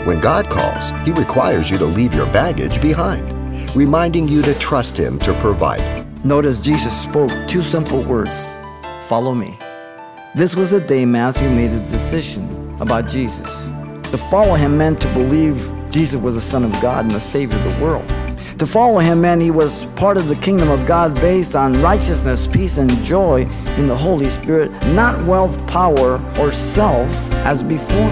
When God calls, He requires you to leave your baggage behind, reminding you to trust Him to provide. Notice Jesus spoke two simple words: follow me. This was the day Matthew made his decision about Jesus. To follow him meant to believe Jesus was the Son of God and the Savior of the world. To follow him meant he was part of the kingdom of God based on righteousness, peace, and joy in the Holy Spirit, not wealth, power, or self as before.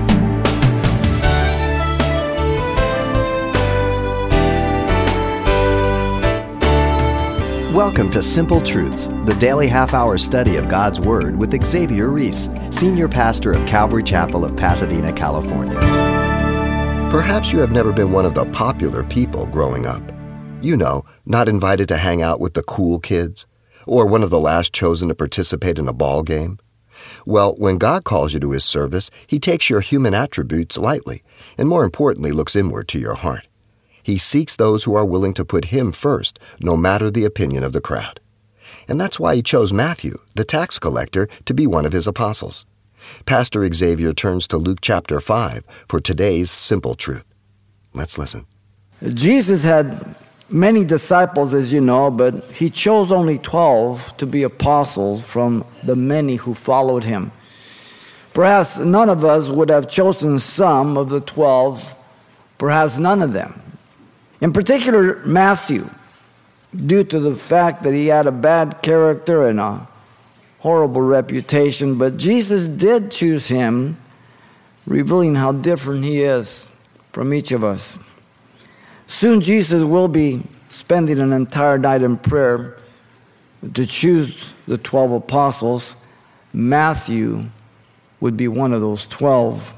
Welcome to Simple Truths, the daily half-hour study of God's Word with Xavier Reese, Senior Pastor of Calvary Chapel of Pasadena, California. Perhaps you have never been one of the popular people growing up. You know, not invited to hang out with the cool kids, or one of the last chosen to participate in a ball game. Well, when God calls you to His service, He takes your human attributes lightly, and more importantly, looks inward to your heart. He seeks those who are willing to put Him first, no matter the opinion of the crowd. And that's why He chose Matthew, the tax collector, to be one of His apostles. Pastor Xavier turns to Luke chapter 5 for today's simple truth. Let's listen. Jesus had many disciples, as you know, but He chose only 12 to be apostles from the many who followed Him. Perhaps none of us would have chosen some of the 12, perhaps none of them. In particular, Matthew, due to the fact that he had a bad character and a horrible reputation, but Jesus did choose him, revealing how different he is from each of us. Soon Jesus will be spending an entire night in prayer to choose the 12 apostles. Matthew would be one of those 12.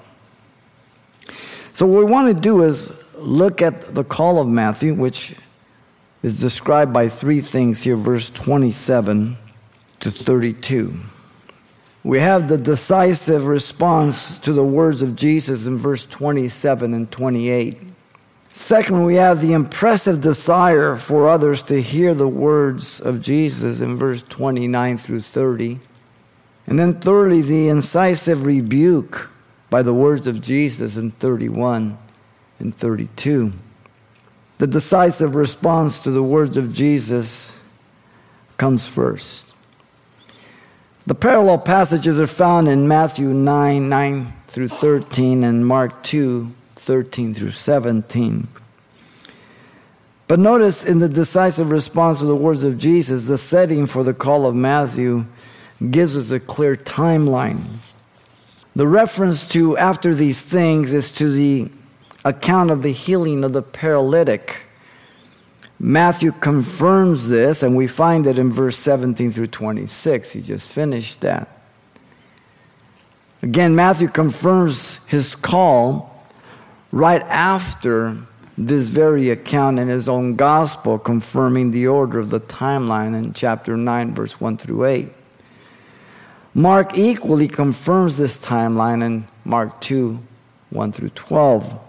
So what we want to do is look at the call of Matthew, which is described by three things here, verse 27 to 32. We have the decisive response to the words of Jesus in verse 27 and 28. Second, we have the impressive desire for others to hear the words of Jesus in verse 29 through 30. And then thirdly, the incisive rebuke by the words of Jesus in 31 and 32. The decisive response to the words of Jesus comes first. The parallel passages are found in Matthew 9 through 13, and Mark 2, 13 through 17. But notice in the decisive response to the words of Jesus, the setting for the call of Matthew gives us a clear timeline. The reference to after these things is to the account of the healing of the paralytic. Matthew confirms this, and we find it in verse 17 through 26. He just finished that. Again, Matthew confirms his call right after this very account in his own gospel, confirming the order of the timeline in chapter 9, verse 1 through 8. Mark equally confirms this timeline in Mark 2, 1 through 12.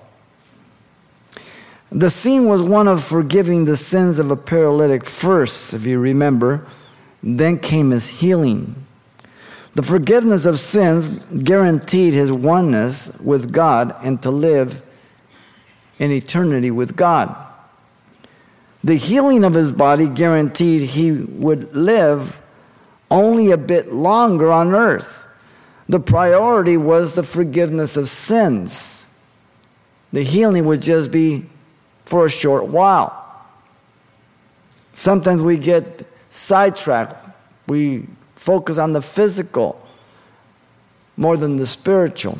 The scene was one of forgiving the sins of a paralytic first, if you remember. Then came his healing. The forgiveness of sins guaranteed his oneness with God and to live in eternity with God. The healing of his body guaranteed he would live only a bit longer on earth. The priority was the forgiveness of sins. The healing would just be for a short while. Sometimes we get sidetracked. We focus on the physical more than the spiritual.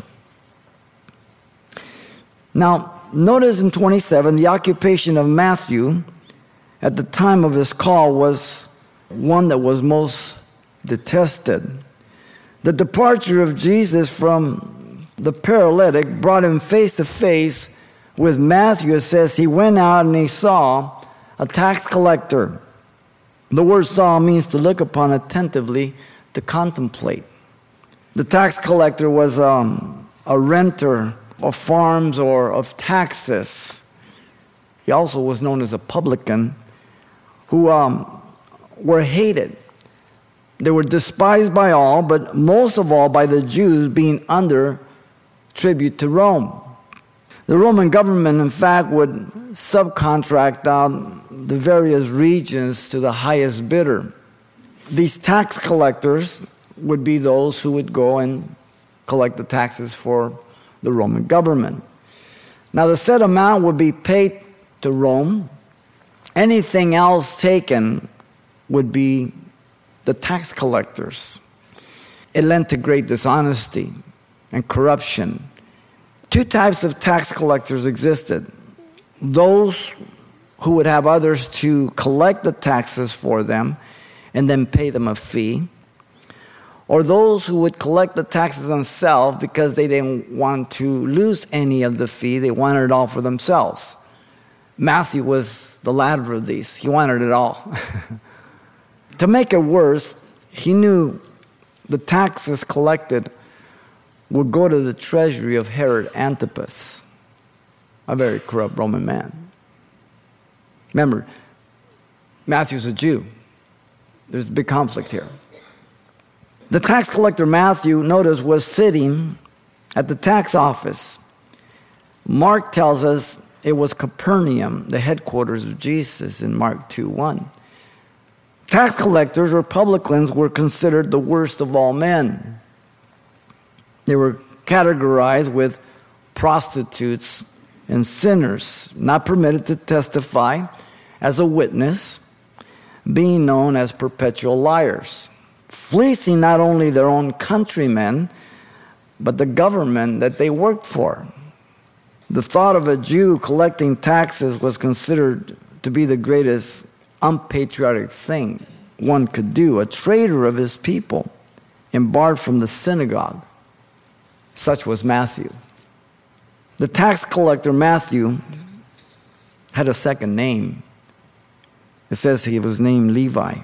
Now, notice in 27, the occupation of Matthew at the time of his call was one that was most detested. The departure of Jesus from the paralytic brought him face to face with Matthew. It says he went out and he saw a tax collector. The word saw means to look upon attentively, to contemplate. The tax collector was a renter of farms or of taxes. He also was known as a publican, who were hated. They were despised by all, but most of all by the Jews, being under tribute to Rome. The Roman government, in fact, would subcontract out the various regions to the highest bidder. These tax collectors would be those who would go and collect the taxes for the Roman government. Now, the said amount would be paid to Rome. Anything else taken would be the tax collectors. It led to great dishonesty and corruption. Two types of tax collectors existed. Those who would have others to collect the taxes for them and then pay them a fee, or those who would collect the taxes themselves because they didn't want to lose any of the fee. They wanted it all for themselves. Matthew was the latter of these. He wanted it all. To make it worse, he knew the taxes collected would go to the treasury of Herod Antipas, a very corrupt Roman man. Remember, Matthew's a Jew. There's a big conflict here. The tax collector Matthew, notice, was sitting at the tax office. Mark tells us it was Capernaum, the headquarters of Jesus, in Mark 2:1. Tax collectors or publicans were considered the worst of all men. They were categorized with prostitutes and sinners, not permitted to testify as a witness, being known as perpetual liars, fleecing not only their own countrymen, but the government that they worked for. The thought of a Jew collecting taxes was considered to be the greatest unpatriotic thing one could do, a traitor of his people and barred from the synagogue. Such was Matthew. The tax collector Matthew had a second name. It says he was named Levi.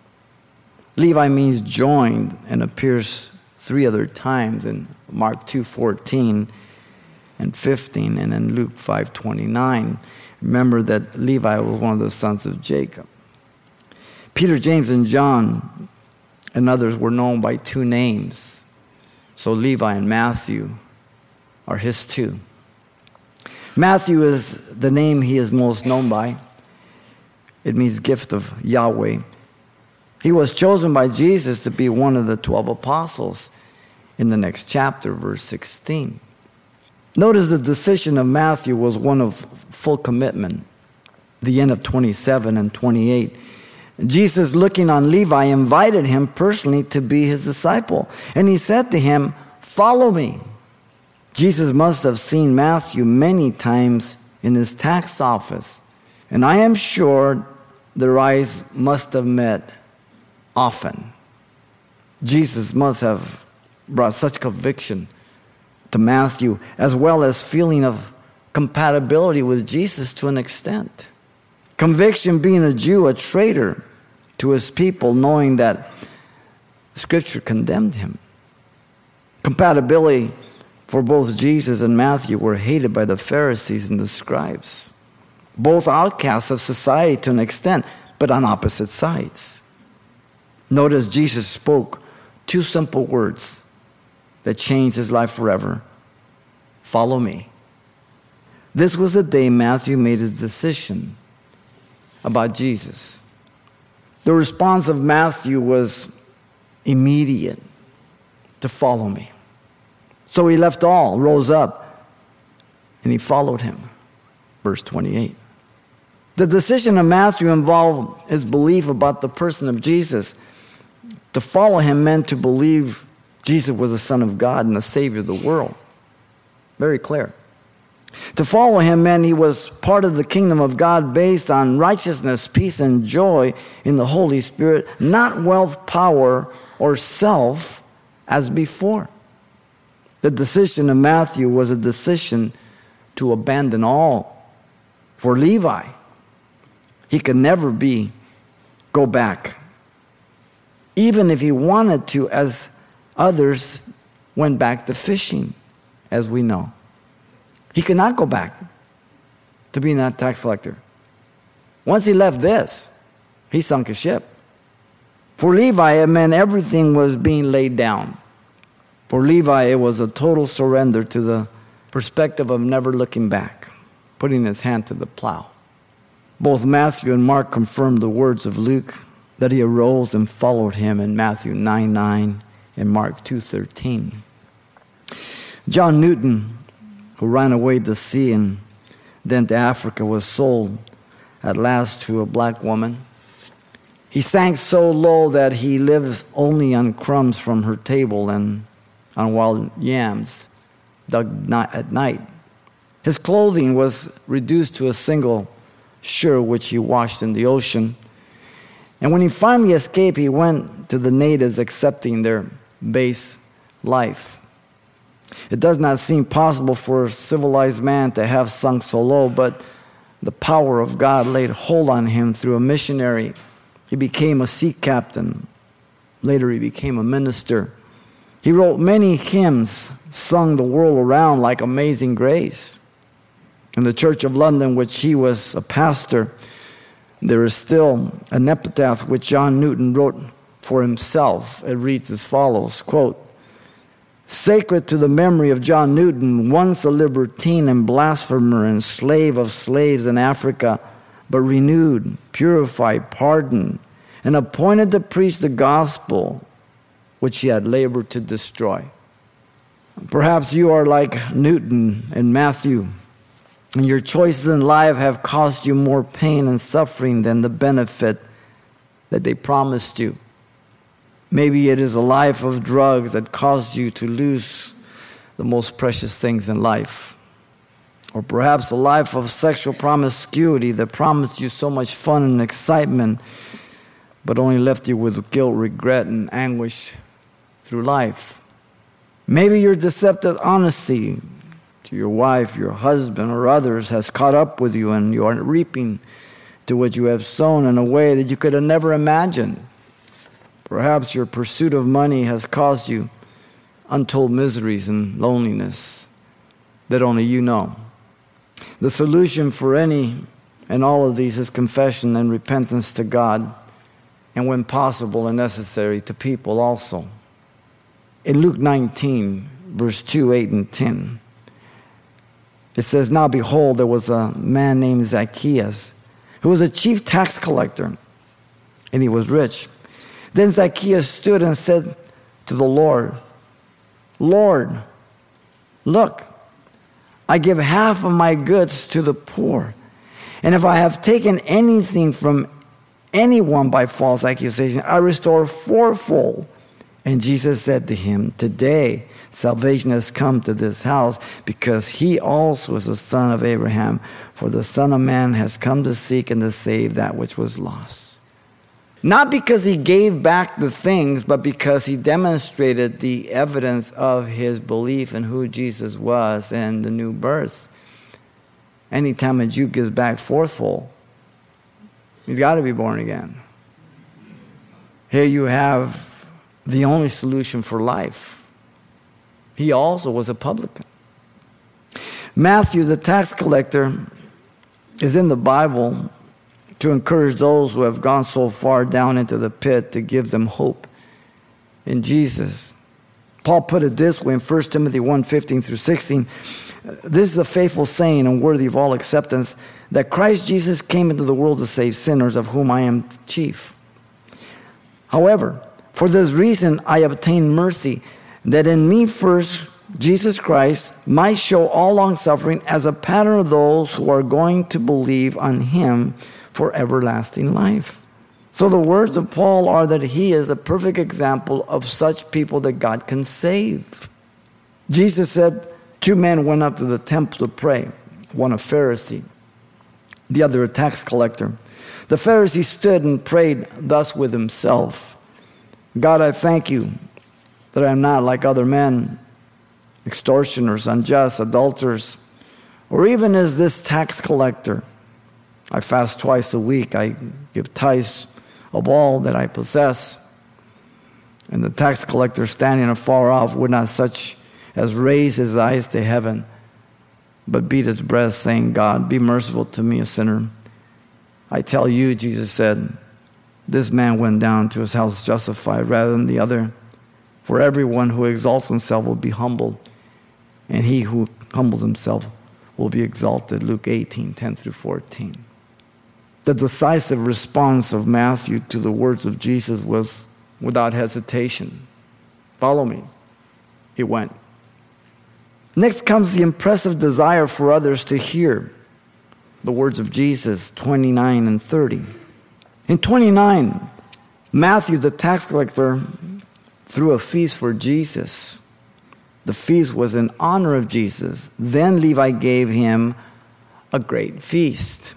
Levi means joined and appears 3 other times in Mark 2:14 and 15 and in Luke 5:29. Remember that Levi was one of the sons of Jacob. Peter, James, and John and others were known by 2 names. So Levi and Matthew are his 2. Matthew is the name he is most known by. It means gift of Yahweh. He was chosen by Jesus to be one of the 12 apostles in the next chapter, verse 16. Notice the decision of Matthew was one of full commitment. The end of 27 and 28. Jesus, looking on Levi, invited him personally to be his disciple. And he said to him, "Follow me." Jesus must have seen Matthew many times in his tax office. And I am sure their eyes must have met often. Jesus must have brought such conviction to Matthew, as well as feeling of compatibility with Jesus to an extent. Conviction, being a Jew, a traitor to his people, knowing that Scripture condemned him. Compatibility for both Jesus and Matthew were hated by the Pharisees and the scribes. Both outcasts of society to an extent, but on opposite sides. Notice Jesus spoke 2 simple words that changed his life forever. Follow me. This was the day Matthew made his decision about Jesus. The response of Matthew was immediate: to follow me. So he left all, rose up, and he followed him. Verse 28. The decision of Matthew involved his belief about the person of Jesus. To follow him meant to believe Jesus was the Son of God and the Savior of the world. Very clear. To follow him meant he was part of the kingdom of God based on righteousness, peace, and joy in the Holy Spirit, not wealth, power, or self as before. The decision of Matthew was a decision to abandon all. For Levi, he could never go back, even if he wanted to, as others went back to fishing, as we know. He could not go back to being that tax collector. Once he left this, he sunk a ship. For Levi, it meant everything was being laid down. For Levi, it was a total surrender to the perspective of never looking back, putting his hand to the plow. Both Matthew and Mark confirm the words of Luke that he arose and followed him in Matthew 9:9 and Mark 2:13. John Newton, who ran away to sea and then to Africa, was sold at last to a black woman. He sank so low that he lived only on crumbs from her table and on wild yams dug at night. His clothing was reduced to a single shirt which he washed in the ocean. And when he finally escaped, he went to the natives accepting their base life. It does not seem possible for a civilized man to have sunk so low, but the power of God laid hold on him through a missionary. He became a sea captain. Later he became a minister. He wrote many hymns, sung the world around like Amazing Grace. In the Church of London, which he was a pastor, there is still an epitaph which John Newton wrote for himself. It reads as follows, quote, "Sacred to the memory of John Newton, once a libertine and blasphemer and slave of slaves in Africa, but renewed, purified, pardoned, and appointed to preach the gospel which he had labored to destroy." Perhaps you are like Newton and Matthew, and your choices in life have caused you more pain and suffering than the benefit that they promised you. Maybe it is a life of drugs that caused you to lose the most precious things in life. Or perhaps a life of sexual promiscuity that promised you so much fun and excitement, but only left you with guilt, regret, and anguish through life. Maybe your deceptive honesty to your wife, your husband, or others has caught up with you, and you are reaping to what you have sown in a way that you could have never imagined. Perhaps your pursuit of money has caused you untold miseries and loneliness that only you know. The solution for any and all of these is confession and repentance to God, and when possible and necessary, to people also. In Luke 19, verse 2, 8, and 10, it says, "Now behold, there was a man named Zacchaeus, who was a chief tax collector, and he was rich. Then Zacchaeus stood and said to the Lord, 'Lord, look, I give half of my goods to the poor. And if I have taken anything from anyone by false accusation, I restore fourfold.' And Jesus said to him, 'Today salvation has come to this house, because he also is the son of Abraham. For the Son of Man has come to seek and to save that which was lost.'" Not because he gave back the things, but because he demonstrated the evidence of his belief in who Jesus was and the new birth. Anytime a Jew gives back fourfold, he's got to be born again. Here you have the only solution for life. He also was a publican. Matthew, the tax collector, is in the Bible to encourage those who have gone so far down into the pit, to give them hope in Jesus. Paul put it this way in 1 Timothy 1:15 through 16. "This is a faithful saying and worthy of all acceptance, that Christ Jesus came into the world to save sinners, of whom I am chief. However, for this reason I obtained mercy, that in me first Jesus Christ might show all long-suffering as a pattern of those who are going to believe on him for everlasting life." So the words of Paul are that he is a perfect example of such people that God can save. Jesus said 2 men went up to the temple to pray, one a Pharisee, the other a tax collector. The Pharisee stood and prayed thus with himself, "God, I thank you that I am not like other men, extortioners, unjust, adulterers, or even as this tax collector. I fast twice a week. I give tithes of all that I possess." And the tax collector, standing afar off, would not such as raise his eyes to heaven, but beat his breast, saying, "God, be merciful to me, a sinner." "I tell you," Jesus said, "this man went down to his house justified rather than the other. For everyone who exalts himself will be humbled, and he he who humbles himself will be exalted. Luke 18:10-14. The decisive response of Matthew to the words of Jesus was without hesitation. Follow me. He went. Next comes the impressive desire for others to hear the words of Jesus, 29 and 30. In 29, Matthew, the tax collector, threw a feast for Jesus. The feast was in honor of Jesus. Then Levi gave him a great feast.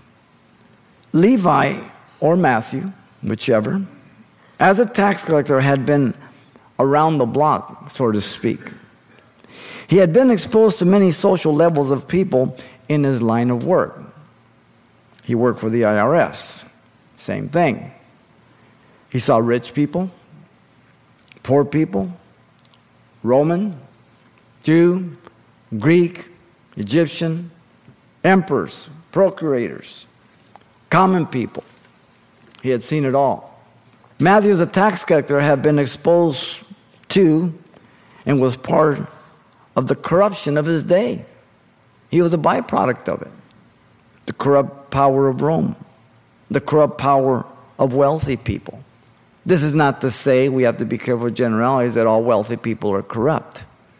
Levi, or Matthew, whichever, as a tax collector, had been around the block, so to speak. He had been exposed to many social levels of people in his line of work. He worked for the IRS. Same thing. He saw rich people, poor people, Roman, Jew, Greek, Egyptian, emperors, procurators, common people. He had seen it all. Matthew, as a tax collector, had been exposed to and was part of the corruption of his day. He was a byproduct of it. The corrupt power of Rome, the corrupt power of wealthy people. This is not to say, we have to be careful with generalities, that all wealthy people are corrupt.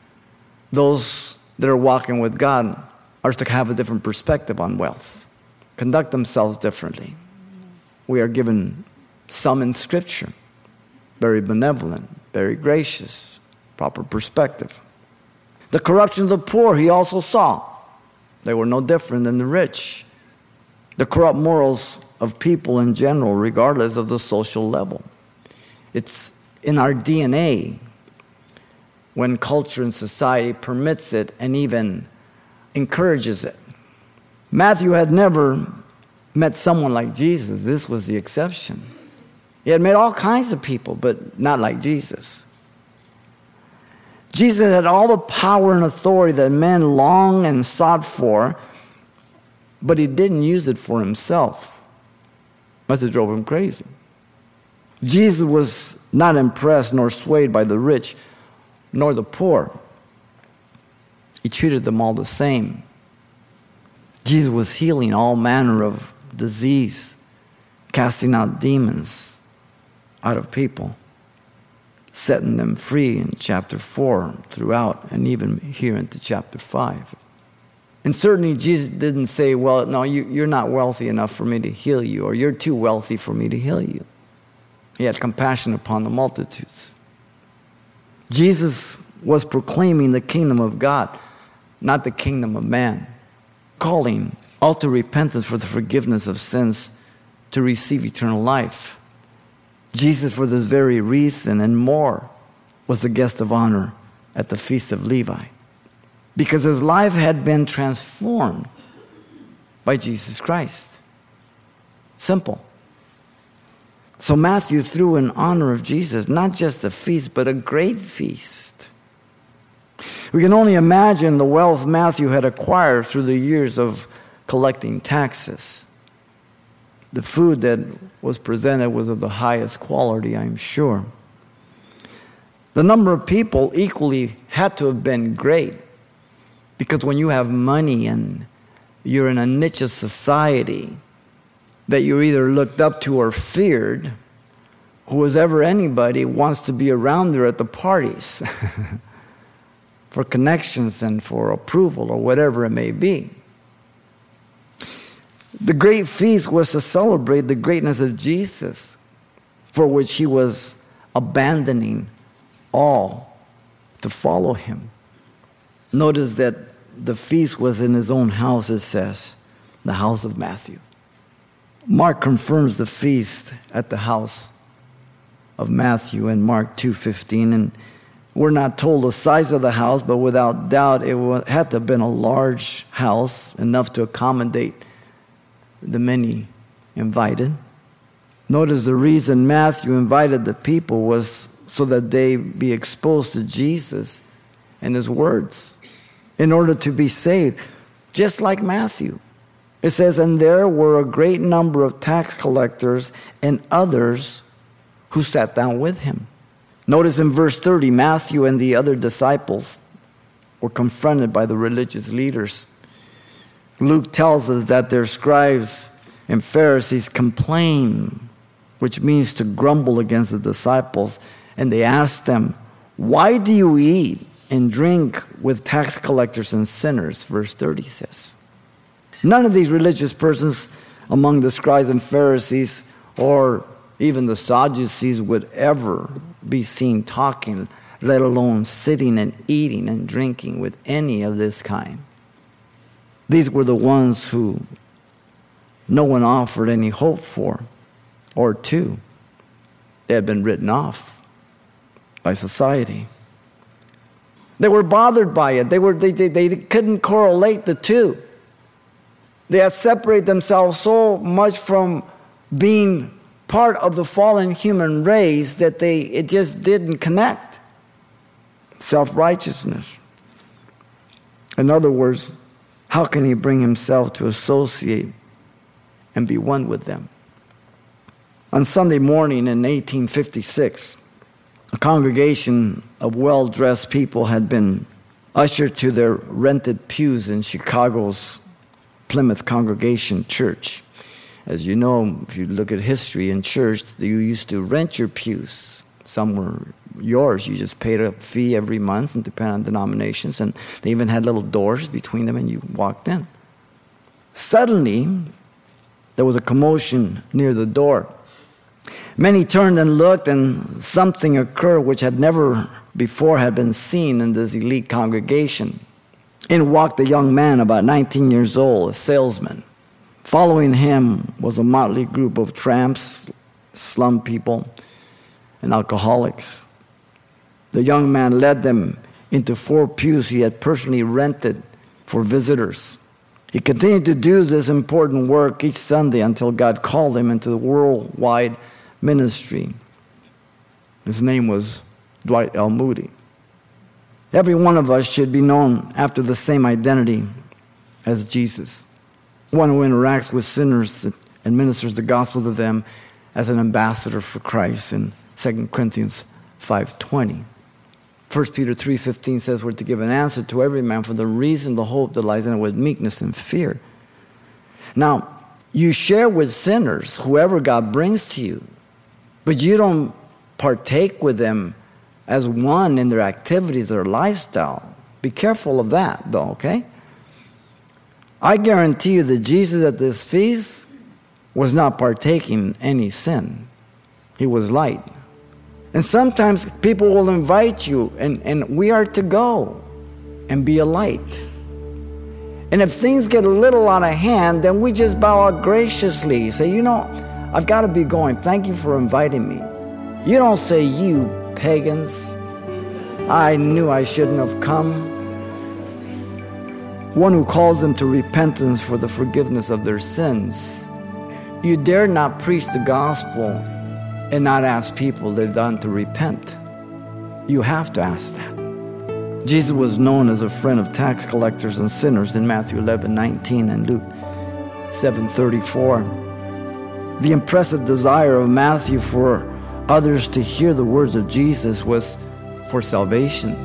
Those that are walking with God are to have a different perspective on wealth, conduct themselves differently. We are given some in Scripture, very benevolent, very gracious, proper perspective. The corruption of the poor he also saw. They were no different than the rich. The corrupt morals of people in general, regardless of the social level. It's in our DNA when culture and society permits it and even encourages it. Matthew had never met someone like Jesus. This was the exception. He had met all kinds of people, but not like Jesus. Jesus had all the power and authority that men longed and sought for, but he didn't use it for himself. That's what drove him crazy. Jesus was not impressed nor swayed by the rich nor the poor. He treated them all the same. Jesus was healing all manner of disease, casting out demons out of people, setting them free in chapter 4 throughout, and even here into chapter 5. And certainly Jesus didn't say, well, no, you're not wealthy enough for me to heal you, or you're too wealthy for me to heal you. He had compassion upon the multitudes. Jesus was proclaiming the kingdom of God, not the kingdom of man, calling all to repentance for the forgiveness of sins to receive eternal life. Jesus, for this very reason and more, was the guest of honor at the feast of Levi, because his life had been transformed by Jesus Christ. Simple. So Matthew threw in honor of Jesus, not just a feast, but a great feast. We can only imagine the wealth Matthew had acquired through the years of collecting taxes. The food that was presented was of the highest quality, I'm sure. The number of people equally had to have been great, because when you have money and you're in a niche of society that you're either looked up to or feared, who is ever anybody wants to be around there at the parties for connections and for approval or whatever it may be. The great feast was to celebrate the greatness of Jesus, for which he was abandoning all to follow him. Notice that the feast was in his own house, it says, the house of Matthew. Mark confirms the feast at the house of Matthew in Mark 2:15, and we're not told the size of the house, but without doubt it had to have been a large house, enough to accommodate the many invited. Notice the reason Matthew invited the people was so that they be exposed to Jesus and his words in order to be saved, just like Matthew. It says, and there were a great number of tax collectors and others who sat down with him. Notice in verse 30, Matthew and the other disciples were confronted by the religious leaders. Luke tells us that their scribes and Pharisees complained, which means to grumble against the disciples, and they asked them, "Why do you eat and drink with tax collectors and sinners?" Verse 30 says. None of these religious persons among the scribes and Pharisees or even the Sadducees would ever be seen talking, let alone sitting and eating and drinking with any of this kind. These were the ones who no one offered any hope for or to. They had been written off by society. They were bothered by it. They couldn't correlate the two. They had separated themselves so much from being part of the fallen human race that it just didn't connect. Self-righteousness. In other words, how can he bring himself to associate and be one with them? On Sunday morning in 1856, a congregation of well-dressed people had been ushered to their rented pews in Chicago's Plymouth Congregation Church. As you know, if you look at history in church, you used to rent your pews. Some were yours. You just paid a fee every month and depended on denominations. And they even had little doors between them and you walked in. Suddenly, there was a commotion near the door. Many turned and looked, and something occurred which had never before had been seen in this elite congregation. In walked a young man about 19 years old, a salesman. Following him was a motley group of tramps, slum people, and alcoholics. The young man led them into 4 pews he had personally rented for visitors. He continued to do this important work each Sunday until God called him into the worldwide ministry. His name was Dwight L. Moody. Every one of us should be known after the same identity as Jesus, one who interacts with sinners and ministers the gospel to them as an ambassador for Christ in 2 Corinthians 5:20. 1 Peter 3:15 says we're to give an answer to every man for the reason, the hope that lies in it, with meekness and fear. Now, you share with sinners, whoever God brings to you, but you don't partake with them as one in their activities, their lifestyle. Be careful of that, though, okay? I guarantee you that Jesus at this feast was not partaking any sin. He was light. And sometimes people will invite you, and we are to go and be a light. And if things get a little out of hand, then we just bow out graciously. Say, I've got to be going. Thank you for inviting me. You don't say, "You pagans, I knew I shouldn't have come." One who calls them to repentance for the forgiveness of their sins. You dare not preach the gospel and not ask people they've done to repent. You have to ask that. Jesus was known as a friend of tax collectors and sinners in Matthew 11:19 and Luke 7:34. The impressive desire of Matthew for others to hear the words of Jesus was for salvation.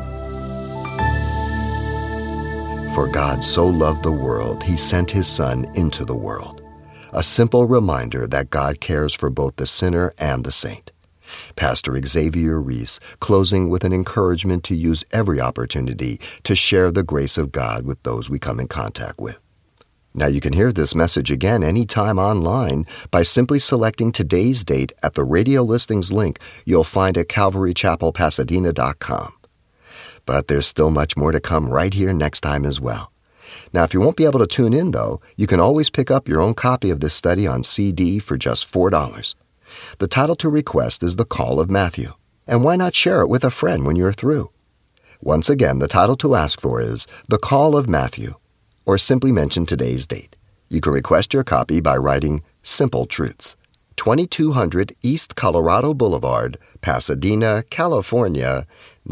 For God so loved the world, he sent his Son into the world. A simple reminder that God cares for both the sinner and the saint. Pastor Xavier Reese closing with an encouragement to use every opportunity to share the grace of God with those we come in contact with. Now you can hear this message again anytime online by simply selecting today's date at the radio listings link you'll find at CalvaryChapelPasadena.com. But there's still much more to come right here next time as well. Now, if you won't be able to tune in, though, you can always pick up your own copy of this study on CD for just $4. The title to request is The Call of Matthew. And why not share it with a friend when you're through? Once again, the title to ask for is The Call of Matthew, or simply mention today's date. You can request your copy by writing Simple Truths, 2200 East Colorado Boulevard, Pasadena, California,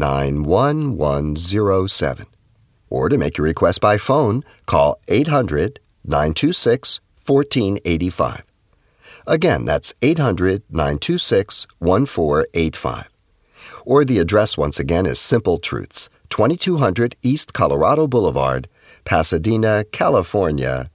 91107. Or to make your request by phone, call 800-926-1485. Again, that's 800-926-1485. Or the address once again is Simple Truths, 2200 East Colorado Boulevard, Pasadena, California,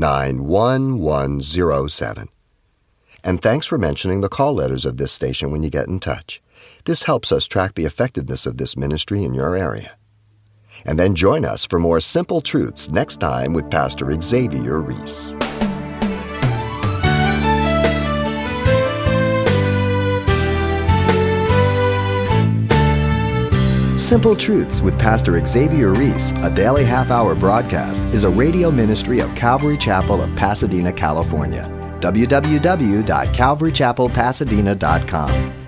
91107. And thanks for mentioning the call letters of this station when you get in touch. This helps us track the effectiveness of this ministry in your area. And then join us for more Simple Truths next time with Pastor Xavier Reese. Simple Truths with Pastor Xavier Reese, a daily half-hour broadcast, is a radio ministry of Calvary Chapel of Pasadena, California. www.calvarychapelpasadena.com.